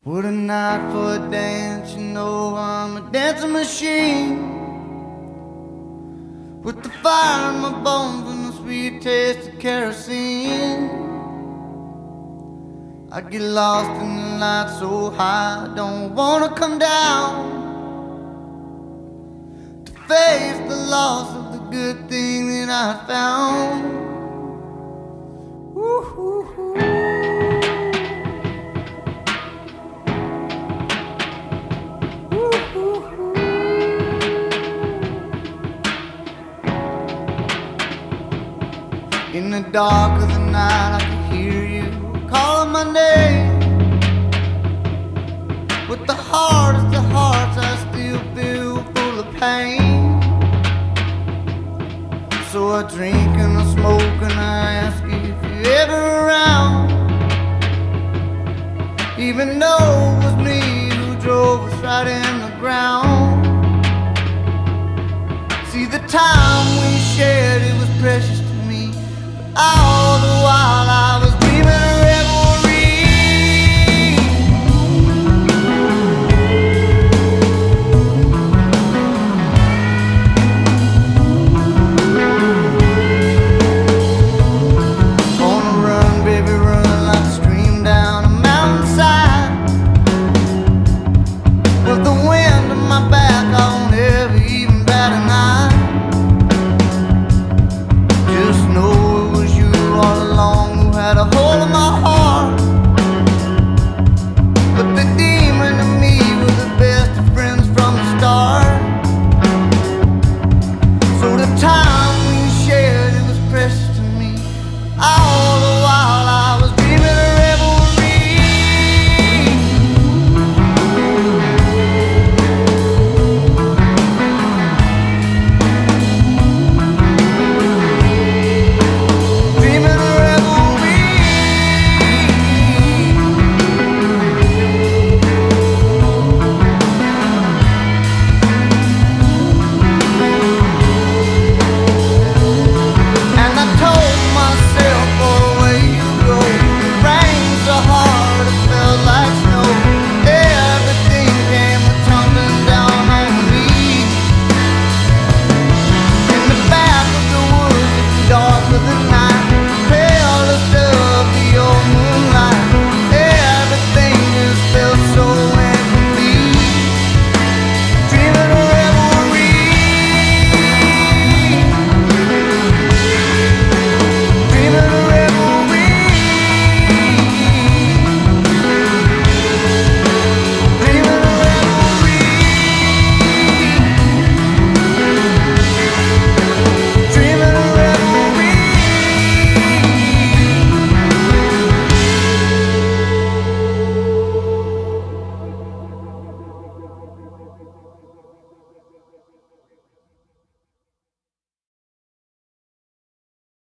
What a night for a dance, you know I'm a dancing machine. With the fire in my bones and the sweet taste of kerosene. I get lost in the light so high, I don't wanna come down. To face the loss of the good thing that I found. Woo-hoo-hoo. In the dark of the night I can hear you calling my name. With the hardest of hearts I still feel full of pain. So I drink and I smoke and I ask you if you're ever around. Even though it was me who drove us right in the ground. See, the time we shared, it was precious to me. All the while I